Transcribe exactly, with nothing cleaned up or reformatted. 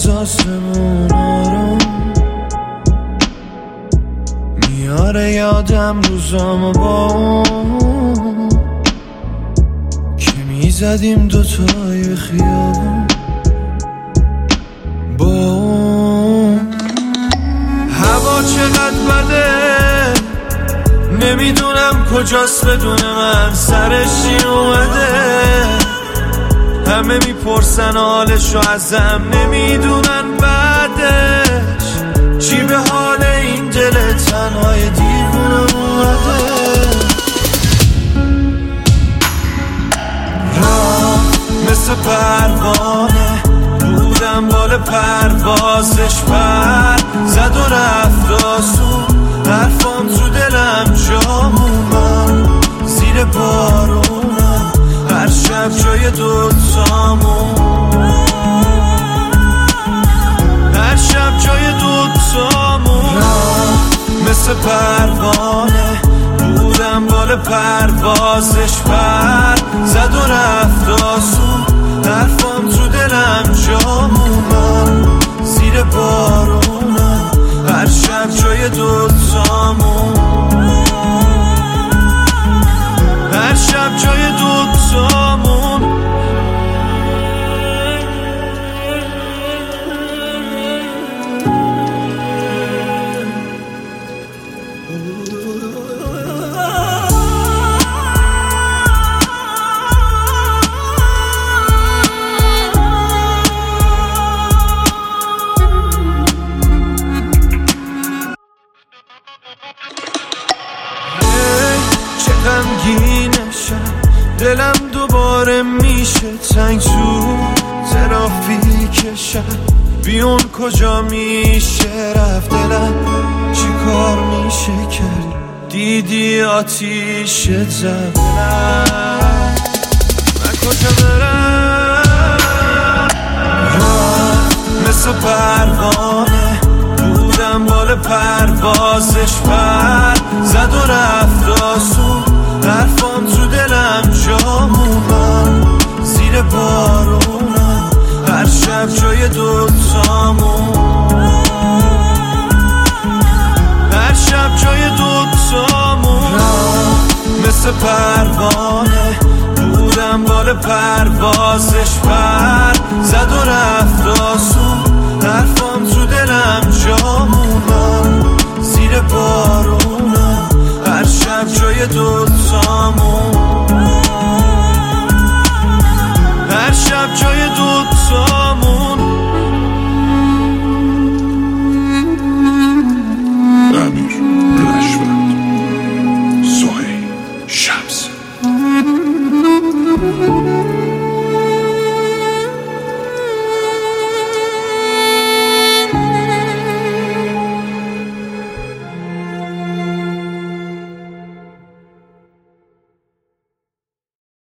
از آسمون آروم میاره یادم روزامو با اون که میزدیم دوتای خیابون با اون. هوا چقدر بده نمیدونم کجاست بدون من سرش چی اومده، همه میپرسن حالشو ازم نمیدونن بعدش چی به حال این دل تنهای دیوونه اومده. راه مثل پروانه بودم بال پروازش پر زد و رفت آسون، حرفام تو دلم جا مومن زیر بارونم هر شب جای دوتامون، هر شب جای دوتامون. راه مثل پروانه بودم بال پروازش پر زد و رفت آسون، حرفام تو دلم جا مومن زیر بارونم هر شب جای دوتامون، هر شب جای دوتامون. غمگینشم دلم دوباره میشه تنگ تو ترافیکشم، بیون کجا میشه رفت دلم چی کار میشه کرد، دیدی آتیش زد من کجا برم. راه مثل پروانه بودم بال پروازش پر زد و رفت آسون، حرفام تو دلم جا مومن زیر بارونم هر شب جای دوتا